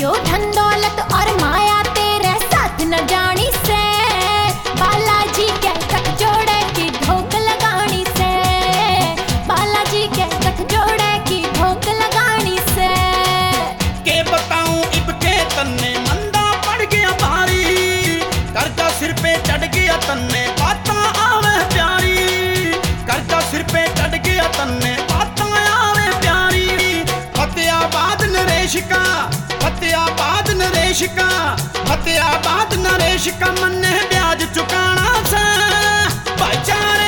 जो धन दौलत और माया तेरे साथ न जानी से, बालाजी के गठ जोड़े की धोख लगानी से, बालाजी के गठ जोड़े की धोख लगानी से। के बताऊं इब के तन्ने मंदा पड़ गया भारी, कर्जा सिर पे चढ़ गया तन्ने बातां आवे प्यारी, कर्जा सिर पे चढ़ गया तन्ने बातां आवे प्यारी। फतेहाबाद नरेश का, फतेहाबाद नरेश का, फतेहाबाद नरेश का मन्ने ब्याज चुकाना से भाईचारा